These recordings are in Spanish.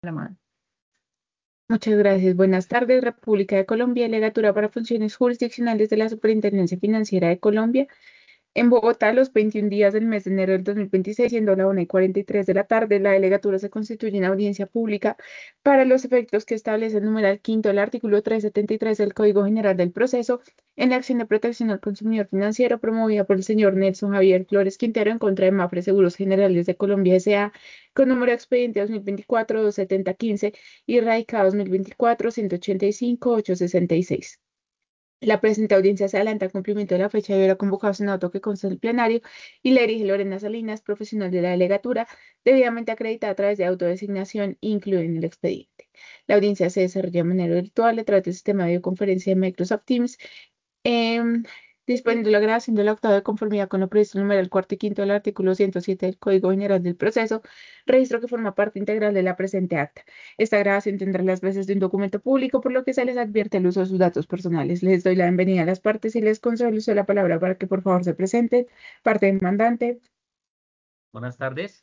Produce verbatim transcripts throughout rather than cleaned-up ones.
La mano. Muchas gracias. Buenas tardes, República de Colombia, Legatura para Funciones Jurisdiccionales de la Superintendencia Financiera de Colombia. En Bogotá, los veintiún días del mes de enero del dos mil veintiséis, siendo la una y cuarenta y tres de la tarde, la delegatura se constituye en audiencia pública para los efectos que establece el numeral quinto del artículo trescientos setenta y tres del Código General del Proceso en la acción de protección al consumidor financiero promovida por el señor Nelson Javier Flores Quintero en contra de Mafre Seguros Generales de Colombia S A con número de expediente dos mil veinticuatro dos setenta quince y radicado dos mil veinticuatro ciento ochenta y cinco ochocientos sesenta y seis. La presente audiencia se adelanta al cumplimiento de la fecha de hora convocado en auto que consta del plenario y la dirige Lorena Salinas, profesional de la delegatura, debidamente acreditada a través de autodesignación incluida en el expediente. La audiencia se desarrolla de manera virtual a través del sistema de videoconferencia de Microsoft Teams, em, disponiendo la grabación del octavo de conformidad con lo previsto en el numeral cuarto y quinto del artículo ciento siete del Código General del Proceso, registro que forma parte integral de la presente acta. Esta grabación tendrá las veces de un documento público, por lo que se les advierte el uso de sus datos personales. Les doy la bienvenida a las partes y les concedo el uso de la palabra para que por favor se presenten. Parte demandante. Buenas tardes.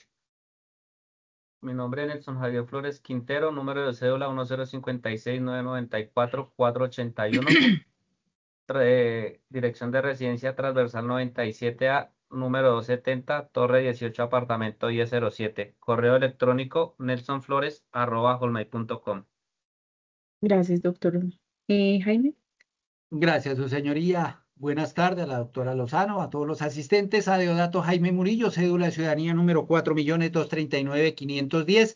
Mi nombre es Nelson Javier Flores Quintero, número de cédula uno cero cinco seis nueve nueve cuatro cuatro ocho uno, tra- eh, dirección de residencia transversal noventa y siete A, número doscientos setenta, Torre dieciocho, apartamento diez cero siete, correo electrónico nelsonflores arroba hotmail punto com. Gracias, doctor. Eh, Jaime. Gracias, su señoría. Buenas tardes a la doctora Lozano, a todos los asistentes, a Deodato Jaime Murillo, cédula de ciudadanía número cuatro millones doscientos treinta y nueve mil quinientos diez,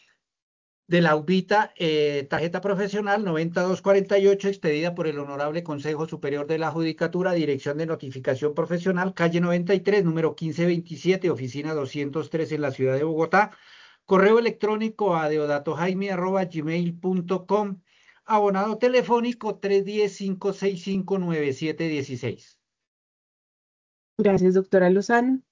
de la UBITA, eh, tarjeta profesional noventa mil doscientos cuarenta y ocho, expedida por el Honorable Consejo Superior de la Judicatura, Dirección de Notificación Profesional, calle noventa y tres, número quince veintisiete, oficina doscientos tres en la ciudad de Bogotá. Correo electrónico a deodatojaime arroba gmail punto com. Abonado telefónico tres uno cero, cinco seis cinco, nueve siete uno seis. Gracias, doctora Lozano.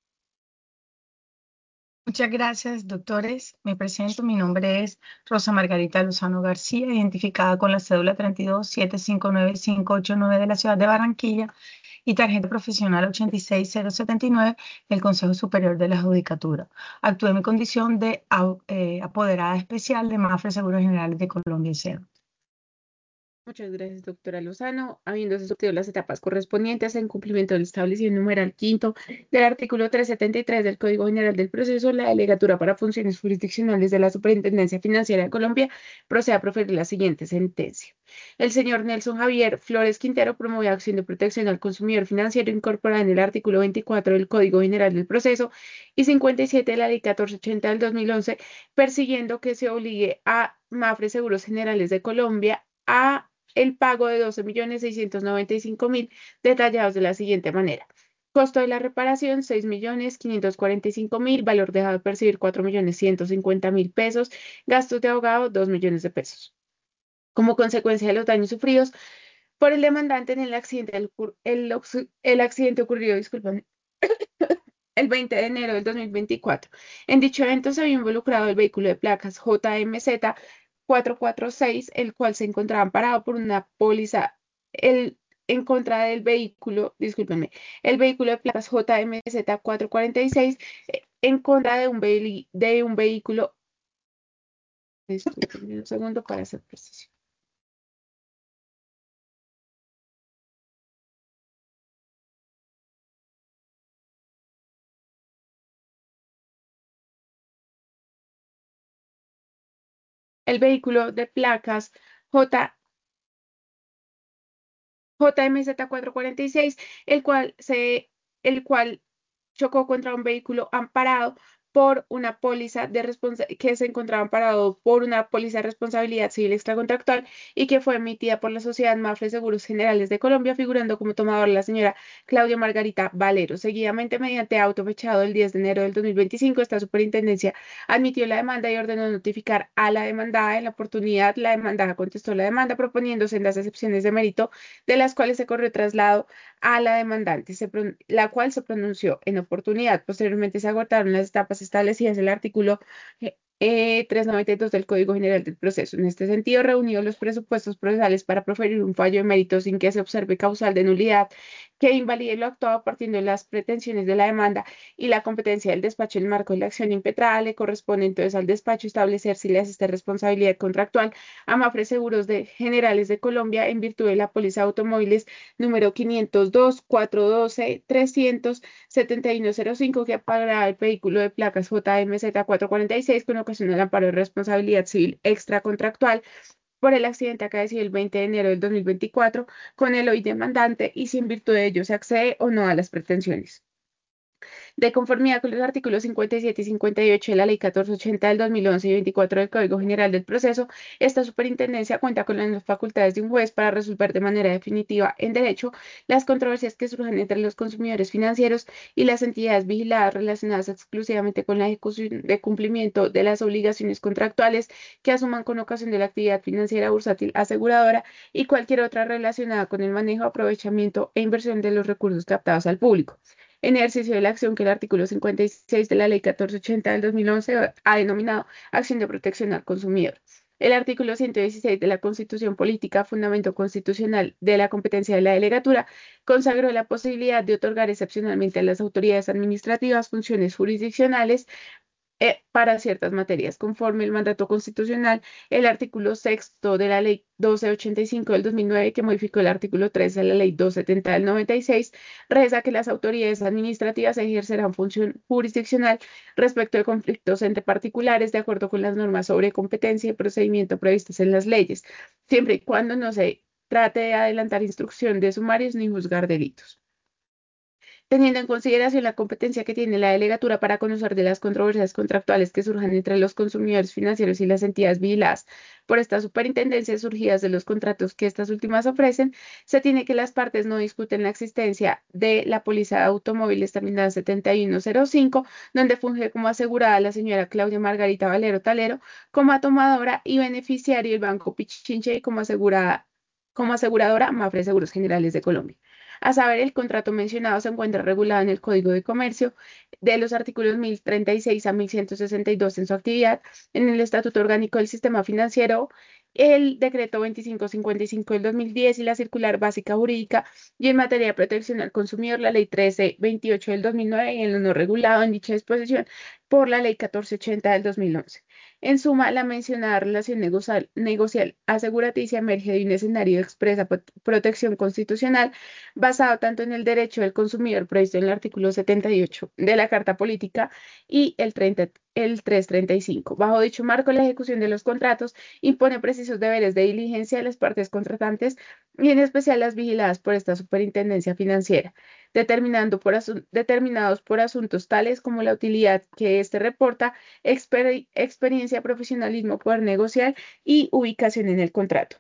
Muchas gracias, doctores. Me presento. Mi nombre es Rosa Margarita Lozano García, identificada con la cédula treinta y dos siete cinco nueve cinco ocho nueve de la ciudad de Barranquilla y tarjeta profesional ochenta y seis cero setenta y nueve del Consejo Superior de la Judicatura. Actúo en mi condición de au- eh, apoderada especial de Mafre Seguros Generales de Colombia S A Muchas gracias, doctora Lozano. Habiéndose surtido las etapas correspondientes en cumplimiento del establecido en numeral quinto del artículo trescientos setenta y tres del Código General del Proceso, la Delegatura para Funciones Jurisdiccionales de la Superintendencia Financiera de Colombia procede a proferir la siguiente sentencia. El señor Nelson Javier Flores Quintero promovió acción de protección al consumidor financiero incorporada en el artículo veinticuatro del Código General del Proceso y cincuenta y siete de la Ley catorce ochenta del dos mil once, persiguiendo que se obligue a Mafre Seguros Generales de Colombia a el pago de doce millones seiscientos noventa y cinco mil, detallados de la siguiente manera. Costo de la reparación, seis millones quinientos cuarenta y cinco mil, valor dejado de percibir, cuatro millones ciento cincuenta mil pesos, gastos de abogado, dos millones de pesos. Como consecuencia de los daños sufridos por el demandante en el accidente, el, el, el accidente ocurrió, disculpen, el veinte de enero del dos mil veinticuatro. En dicho evento se había involucrado el vehículo de placas J M Z cuatrocientos cuarenta y seis, el cual se encontraba amparado por una póliza el, en contra del vehículo, discúlpenme, el vehículo de placas J M Z cuatrocientos cuarenta y seis eh, en contra de un, vehi- de un vehículo, discúlpenme un segundo para ser preciso. El vehículo de placas J J M Z cuatrocientos cuarenta y seis, el cual se, el cual chocó contra un vehículo amparado por una póliza de responsa- que se encontraba amparado por una póliza de responsabilidad civil extracontractual y que fue emitida por la Sociedad Mafre Seguros Generales de Colombia, figurando como tomadora la señora Claudia Margarita Valero. Seguidamente, mediante auto fechado el diez de enero del dos mil veinticinco, esta superintendencia admitió la demanda y ordenó notificar a la demandada. En la oportunidad, la demandada contestó la demanda proponiéndose en las excepciones de mérito, de las cuales se corrió traslado a la demandante, se pron- la cual se pronunció en oportunidad. Posteriormente se agotaron las etapas establecidas en el artículo eh, eh, trescientos noventa y dos del Código General del Proceso. En este sentido, reunió los presupuestos procesales para proferir un fallo de mérito sin que se observe causal de nulidad que invalide lo actuado partiendo de las pretensiones de la demanda y la competencia del despacho en el marco de la acción impetrada. Le corresponde entonces al despacho establecer si le asiste responsabilidad contractual a Mapfre Seguros de Generales de Colombia en virtud de la póliza de automóviles número quinientos dos, cuatrocientos doce, trescientos setenta y uno cero cinco, que pagará el vehículo de placas J M Z cuatrocientos cuarenta y seis con ocasión del amparo de responsabilidad civil extracontractual por el accidente acaecido el veinte de enero del dos mil veinticuatro con el hoy demandante, y si en virtud de ello se accede o no a las pretensiones. De conformidad con los artículos cincuenta y siete y cincuenta y ocho de la Ley catorce ochenta del dos mil once y veinticuatro del Código General del Proceso, esta superintendencia cuenta con las facultades de un juez para resolver de manera definitiva en derecho las controversias que surjan entre los consumidores financieros y las entidades vigiladas relacionadas exclusivamente con la ejecución de cumplimiento de las obligaciones contractuales que asuman con ocasión de la actividad financiera bursátil aseguradora y cualquier otra relacionada con el manejo, aprovechamiento e inversión de los recursos captados al público en ejercicio de la acción que el artículo cincuenta y seis de la Ley catorce ochenta del dos mil once ha denominado acción de protección al consumidor. El artículo ciento dieciséis de la Constitución Política, fundamento constitucional de la competencia de la delegatura, consagró la posibilidad de otorgar excepcionalmente a las autoridades administrativas funciones jurisdiccionales eh, para ciertas materias. Conforme el mandato constitucional, el artículo sexto de la Ley doce ochenta y cinco del dos mil nueve, que modificó el artículo tres de la Ley doscientos setenta del noventa y seis, reza que las autoridades administrativas ejercerán función jurisdiccional respecto de conflictos entre particulares de acuerdo con las normas sobre competencia y procedimiento previstas en las leyes, siempre y cuando no se trate de adelantar instrucción de sumarios ni juzgar delitos. Teniendo en consideración la competencia que tiene la delegatura para conocer de las controversias contractuales que surjan entre los consumidores financieros y las entidades vigiladas por esta superintendencia surgidas de los contratos que estas últimas ofrecen, se tiene que las partes no discuten la existencia de la póliza de automóviles terminada setenta y uno cero cinco, donde funge como asegurada la señora Claudia Margarita Valero Talero, como tomadora y beneficiario el Banco Pichinche y como asegurada, como aseguradora Mapfre Seguros Generales de Colombia. A saber, el contrato mencionado se encuentra regulado en el Código de Comercio de los artículos mil treinta y seis a mil ciento sesenta y dos en su actividad, en el Estatuto Orgánico del Sistema Financiero, el Decreto veinticinco cincuenta y cinco del dos mil diez y la Circular Básica Jurídica, y en materia de protección al consumidor, la Ley trece veintiocho del dos mil nueve y en lo no regulado en dicha disposición por la Ley catorce ochenta del dos mil once. En suma, la mencionada relación negocial, negocial aseguraticia emerge de un escenario de expresa protección constitucional basado tanto en el derecho del consumidor previsto en el artículo setenta y ocho de la Carta Política y el, treinta, el trescientos treinta y cinco. Bajo dicho marco, la ejecución de los contratos impone precisos deberes de diligencia de las partes contratantes y en especial las vigiladas por esta superintendencia financiera, determinando por determinados por asuntos tales como la utilidad que éste reporta, exper experiencia, profesionalismo, poder negociar y ubicación en el contrato.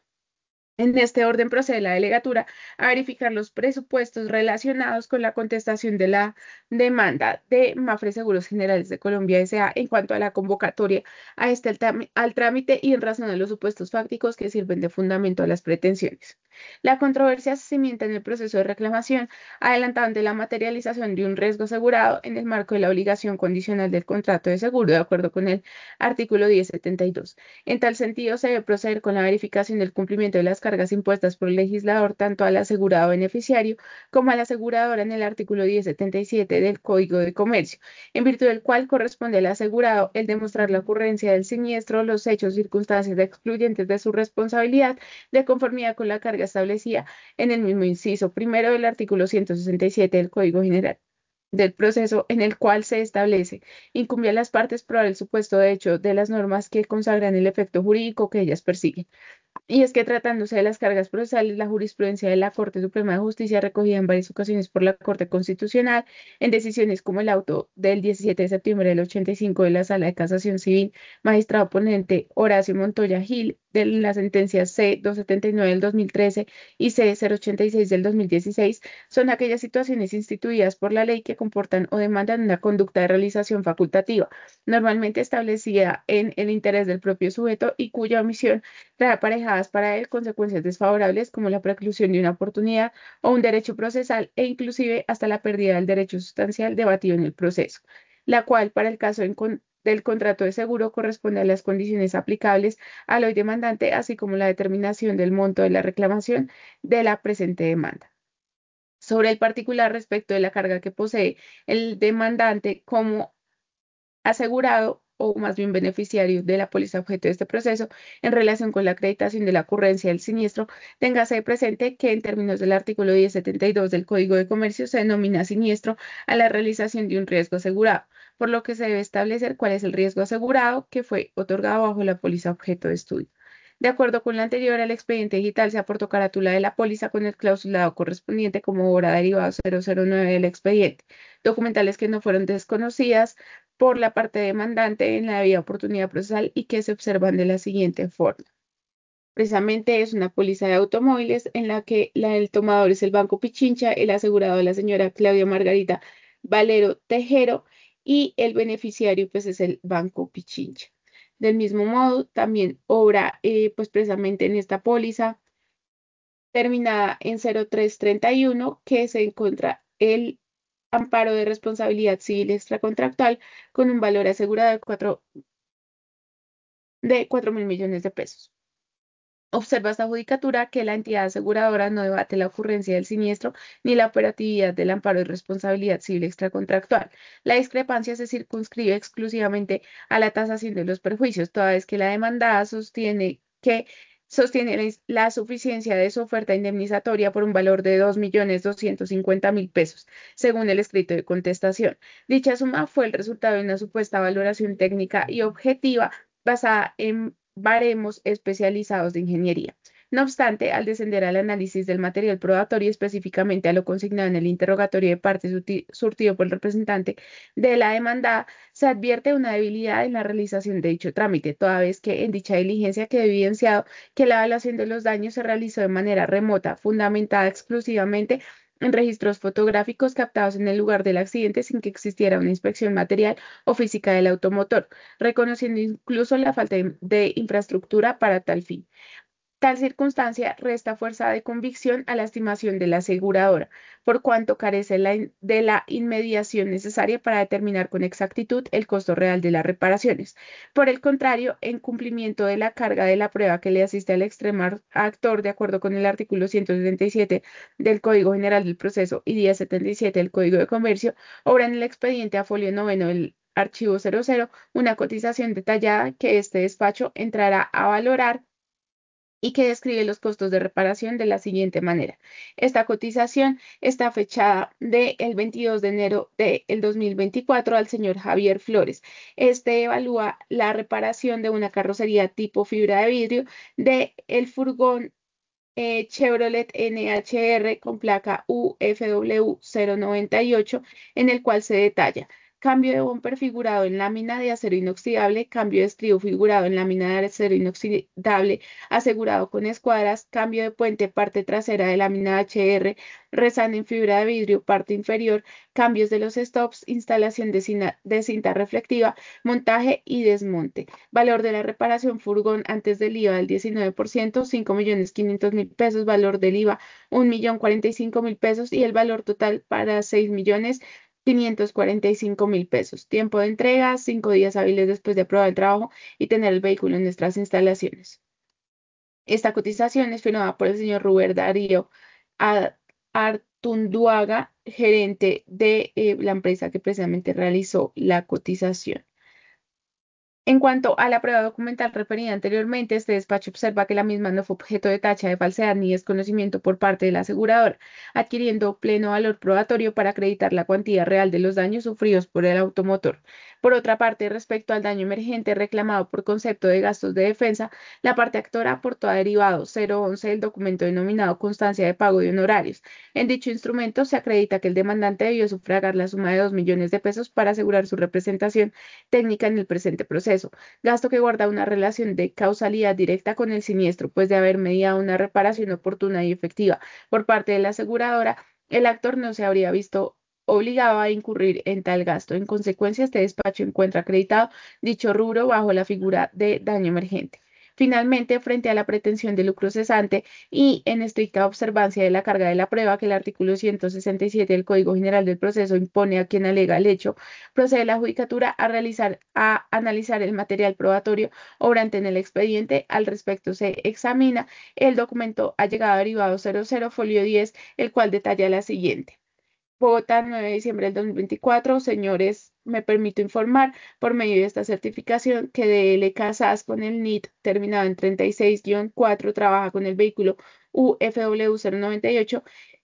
En este orden procede la delegatura a verificar los presupuestos relacionados con la contestación de la demanda de Mapfre Seguros Generales de Colombia S A en cuanto a la convocatoria a este al, al trámite y en razón de los supuestos fácticos que sirven de fundamento a las pretensiones. La controversia se cimienta en el proceso de reclamación adelantado ante la materialización de un riesgo asegurado en el marco de la obligación condicional del contrato de seguro, de acuerdo con el artículo diez setenta y dos. En tal sentido, se debe proceder con la verificación del cumplimiento de las cargas impuestas por el legislador tanto al asegurado beneficiario como a la aseguradora en el artículo diez setenta y siete del Código de Comercio, en virtud del cual corresponde al asegurado el demostrar la ocurrencia del siniestro, los hechos, circunstancias excluyentes de su responsabilidad, de conformidad con la carga establecida en el mismo inciso primero del artículo ciento sesenta y siete del Código General del proceso, en el cual se establece incumbe a las partes probar el supuesto de hecho de las normas que consagran el efecto jurídico que ellas persiguen. Y es que tratándose de las cargas procesales, la jurisprudencia de la Corte Suprema de Justicia, recogida en varias ocasiones por la Corte Constitucional, en decisiones como el auto del diecisiete de septiembre del ochenta y cinco de la Sala de Casación Civil, magistrado ponente Horacio Montoya Gil, de las sentencias C doscientos setenta y nueve del dos mil trece y C cero ochenta y seis del dos mil dieciséis, son aquellas situaciones instituidas por la ley que comportan o demandan una conducta de realización facultativa, normalmente establecida en el interés del propio sujeto y cuya omisión trae aparejadas para él consecuencias desfavorables como la preclusión de una oportunidad o un derecho procesal e inclusive hasta la pérdida del derecho sustancial debatido en el proceso, la cual para el caso en con del contrato de seguro corresponde a las condiciones aplicables al hoy demandante, así como la determinación del monto de la reclamación de la presente demanda. sobre el particular respecto de la carga que posee el demandante como asegurado o más bien beneficiario de la póliza objeto de este proceso en relación con la acreditación de la ocurrencia del siniestro, téngase presente que en términos del artículo diez setenta y dos del Código de Comercio se denomina siniestro a la realización de un riesgo asegurado, por lo que se debe establecer cuál es el riesgo asegurado que fue otorgado bajo la póliza objeto de estudio. De acuerdo con lo anterior, al expediente digital se aportó carátula de la póliza con el clausulado correspondiente como obra derivado cero cero nueve del expediente, documentales que no fueron desconocidas por la parte demandante en la debida oportunidad procesal y que se observan de la siguiente forma. Precisamente es una póliza de automóviles en la que la, el tomador es el Banco Pichincha, el asegurado es la señora Claudia Margarita Valero Tejero y el beneficiario pues es el Banco Pichincha. Del mismo modo, también obra eh, pues precisamente en esta póliza terminada en cero tres treinta y uno que se encuentra el amparo de responsabilidad civil extracontractual con un valor asegurado de cuatro de cuatro mil millones de pesos. Observa esta judicatura que la entidad aseguradora no debate la ocurrencia del siniestro ni la operatividad del amparo de responsabilidad civil extracontractual. La discrepancia se circunscribe exclusivamente a la tasación de los perjuicios, toda vez que la demandada sostiene que sostiene la, la suficiencia de su oferta indemnizatoria por un valor de dos millones doscientos cincuenta mil pesos, según el escrito de contestación. Dicha suma fue el resultado de una supuesta valoración técnica y objetiva basada en baremos especializados de ingeniería. No obstante, al descender al análisis del material probatorio, específicamente a lo consignado en el interrogatorio de parte surtido por el representante de la demandada, se advierte una debilidad en la realización de dicho trámite, toda vez que en dicha diligencia quedó evidenciado que la evaluación de los daños se realizó de manera remota, fundamentada exclusivamente en registros fotográficos captados en el lugar del accidente sin que existiera una inspección material o física del automotor, reconociendo incluso la falta de, de infraestructura para tal fin. Tal circunstancia resta fuerza de convicción a la estimación de la aseguradora, por cuanto carece la in- de la inmediación necesaria para determinar con exactitud el costo real de las reparaciones. Por el contrario, en cumplimiento de la carga de la prueba que le asiste al extremo actor, de acuerdo con el artículo ciento setenta y siete del Código General del Proceso y diez setenta y siete del Código de Comercio, obra en el expediente a folio noveno del archivo cero cero una cotización detallada que este despacho entrará a valorar y que describe los costos de reparación de la siguiente manera. Esta cotización está fechada del veintidós de enero del dos mil veinticuatro al señor Javier Flores. Este evalúa la reparación de una carrocería tipo fibra de vidrio de el furgón eh, Chevrolet N H R con placa U F W cero noventa y ocho, en el cual se detalla cambio de bumper figurado en lámina de acero inoxidable, cambio de estribo figurado en lámina de acero inoxidable asegurado con escuadras, cambio de puente parte trasera de lámina H R, rezano en fibra de vidrio parte inferior, cambios de los stops, instalación de, cina- de cinta reflectiva, montaje y desmonte. Valor de la reparación furgón antes del IVA del diecinueve por ciento, cinco millones quinientos mil pesos. Valor del IVA, un millón cuarenta y cinco mil pesos. Y el valor total para seis millones quinientos cuarenta y cinco mil pesos. Tiempo de entrega, cinco días hábiles después de aprobar el trabajo y tener el vehículo en nuestras instalaciones. Esta cotización es firmada por el señor Ruber Darío A- Artunduaga, gerente de eh, la empresa que precisamente realizó la cotización. En cuanto a la prueba documental referida anteriormente, este despacho observa que la misma no fue objeto de tacha de falsedad ni desconocimiento por parte de la aseguradora, adquiriendo pleno valor probatorio para acreditar la cuantía real de los daños sufridos por el automotor. Por otra parte, respecto al daño emergente reclamado por concepto de gastos de defensa, la parte actora aportó a derivado cero once del documento denominado constancia de pago de honorarios. En dicho instrumento se acredita que el demandante debió sufragar la suma de dos millones de pesos para asegurar su representación técnica en el presente proceso, gasto que guarda una relación de causalidad directa con el siniestro, pues de haber mediado una reparación oportuna y efectiva por parte de la aseguradora, el actor no se habría visto obligado a incurrir en tal gasto. En consecuencia, este despacho encuentra acreditado dicho rubro bajo la figura de daño emergente. Finalmente, frente a la pretensión de lucro cesante y en estricta observancia de la carga de la prueba que el artículo ciento sesenta y siete del Código General del Proceso impone a quien alega el hecho, procede la judicatura a realizar, a analizar el material probatorio obrante en el expediente. Al respecto, se examina el documento allegado derivado cero cero, folio diez, el cual detalla la siguiente. Bogotá, nueve de diciembre del dos mil veinticuatro. Señores, me permito informar por medio de esta certificación que D L Casas con el N I T terminado en treinta y seis guión cuatro trabaja con el vehículo U F W cero noventa y ocho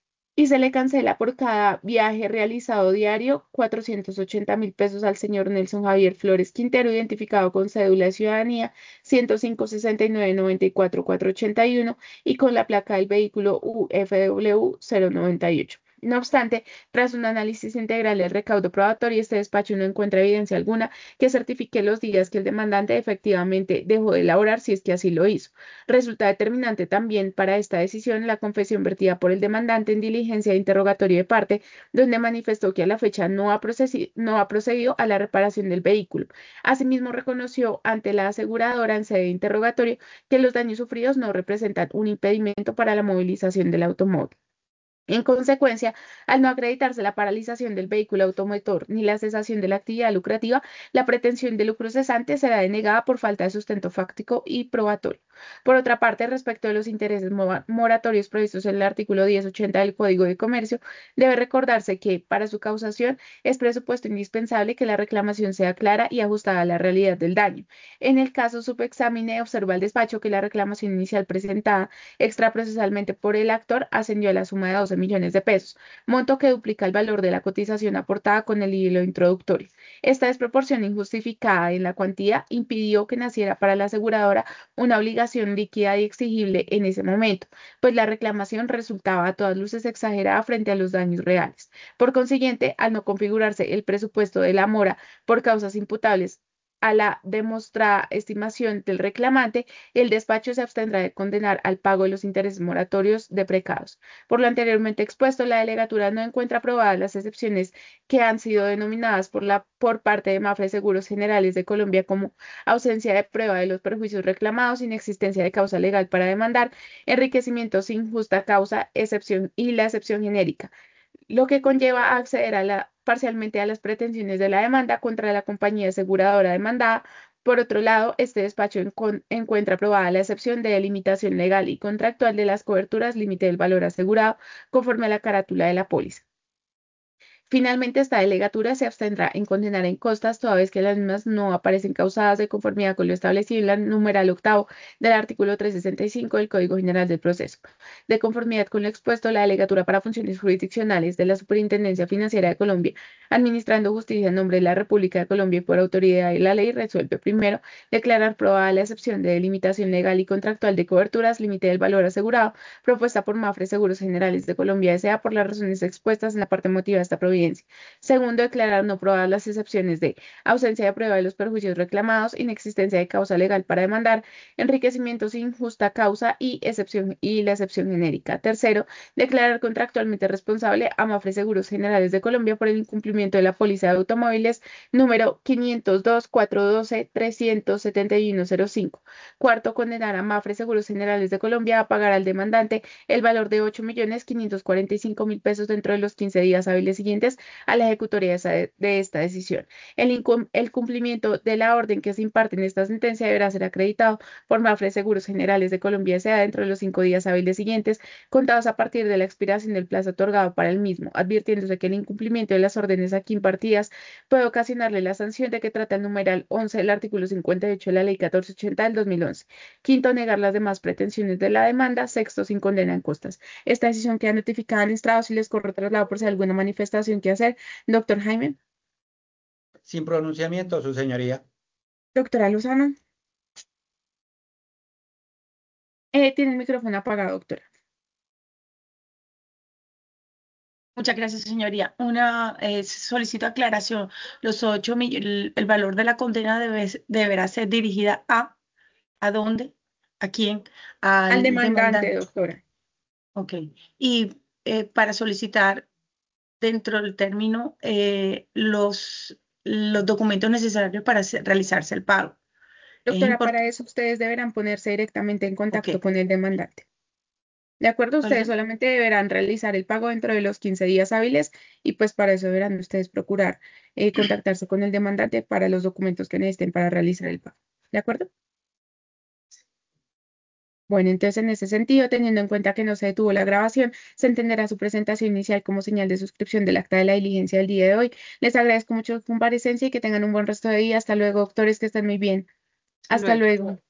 y se le cancela por cada viaje realizado diario cuatrocientos ochenta mil pesos al señor Nelson Javier Flores Quintero, identificado con cédula de ciudadanía ciento cinco sesenta y nueve noventa y cuatro cuatrocientos ochenta y uno y con la placa del vehículo U F W cero noventa y ocho. No obstante, tras un análisis integral del recaudo probatorio, este despacho no encuentra evidencia alguna que certifique los días que el demandante efectivamente dejó de elaborar, si es que así lo hizo. Resulta determinante también para esta decisión la confesión vertida por el demandante en diligencia de interrogatorio de parte, donde manifestó que a la fecha no ha, no ha procedido a la reparación del vehículo. Asimismo, reconoció ante la aseguradora en sede de interrogatorio que los daños sufridos no representan un impedimento para la movilización del automóvil. En consecuencia, al no acreditarse la paralización del vehículo automotor ni la cesación de la actividad lucrativa, la pretensión de lucro cesante será denegada por falta de sustento fáctico y probatorio. Por otra parte, respecto de los intereses moratorios previstos en el artículo diez ochenta del Código de Comercio, debe recordarse que, para su causación, es presupuesto indispensable que la reclamación sea clara y ajustada a la realidad del daño. En el caso subexamine, observa el despacho que la reclamación inicial presentada extraprocesalmente por el actor ascendió a la suma de doce millones de pesos, monto que duplica el valor de la cotización aportada con el hilo introductorio. Esta desproporción injustificada en la cuantía impidió que naciera para la aseguradora una obligación líquida y exigible en ese momento, pues la reclamación resultaba a todas luces exagerada frente a los daños reales. Por consiguiente, al no configurarse el presupuesto de la mora por causas imputables a la demostrada estimación del reclamante, el despacho se abstendrá de condenar al pago de los intereses moratorios deprecados. Por lo anteriormente expuesto, la delegatura no encuentra aprobadas las excepciones que han sido denominadas por, la, por parte de Mafre Seguros Generales de Colombia como ausencia de prueba de los perjuicios reclamados, inexistencia de causa legal para demandar, enriquecimiento sin justa causa, excepción y la excepción genérica, lo que conlleva a acceder a la, parcialmente a las pretensiones de la demanda contra la compañía aseguradora demandada. Por otro lado, este despacho encon- encuentra aprobada la excepción de delimitación legal y contractual de las coberturas límite del valor asegurado conforme a la carátula de la póliza. Finalmente, esta delegatura se abstendrá en condenar en costas, toda vez que las mismas no aparecen causadas de conformidad con lo establecido en la numeral octavo del artículo trescientos sesenta y cinco del Código General del Proceso. De conformidad con lo expuesto, la delegatura para funciones jurisdiccionales de la Superintendencia Financiera de Colombia, administrando justicia en nombre de la República de Colombia y por autoridad de la ley, resuelve primero declarar probada la excepción de delimitación legal y contractual de coberturas, límite del valor asegurado, propuesta por Mafre Seguros Generales de Colombia S A por las razones expuestas en la parte motiva de esta providencia. Segundo, declarar no probadas las excepciones de ausencia de prueba de los perjuicios reclamados, inexistencia de causa legal para demandar, enriquecimiento sin justa causa y excepción y la excepción genérica. Tercero, declarar contractualmente responsable a Mafre Seguros Generales de Colombia por el incumplimiento de la póliza de automóviles número quinientos dos, cuatrocientos doce, trescientos setenta y uno cero cinco. Cuarto, condenar a Mafre Seguros Generales de Colombia a pagar al demandante el valor de ocho millones quinientos cuarenta y cinco mil pesos dentro de los quince días hábiles siguientes a la ejecutoria de, esa, de esta decisión. El, el, cumplimiento de la orden que se imparte en esta sentencia deberá ser acreditado por Mafre Seguros Generales de Colombia S A dentro de los cinco días hábiles siguientes, contados a partir de la expiración del plazo otorgado para el mismo, advirtiéndose que el incumplimiento de las órdenes aquí impartidas puede ocasionarle la sanción de que trata el numeral once del artículo cincuenta y ocho de la Ley catorce ochenta del dos mil once. Quinto, negar las demás pretensiones de la demanda. Sexto, sin condena en costas. Esta decisión queda notificada en estrados y les corre traslado por si hay alguna manifestación que hacer. Doctor Jaime. Sin pronunciamiento, su señoría. Doctora Lozano. Eh, tiene el micrófono apagado, doctora. Muchas gracias, señoría. Una eh, solicito aclaración. Los ocho millones, el, el valor de la condena debe, deberá ser dirigida a, ¿a dónde? ¿A quién? Al Al demandante, demandante. doctora. Ok. Y eh, para solicitar dentro del término eh, los, los documentos necesarios para hacer- realizarse el pago. Es Doctora, para importante. eso ustedes deberán ponerse directamente en Ok, contacto con el demandante. ¿De acuerdo? Ustedes ¿Vale? solamente deberán realizar el pago dentro de los quince días hábiles y pues para eso deberán ustedes procurar eh, contactarse con el demandante para los documentos que necesiten para realizar el pago. ¿De acuerdo? Bueno, entonces en ese sentido, teniendo en cuenta que no se detuvo la grabación, se entenderá su presentación inicial como señal de suscripción del acta de la diligencia del día de hoy. Les agradezco mucho su comparecencia y que tengan un buen resto de día. Hasta luego, doctores, que estén muy bien. Hasta Hasta luego. luego.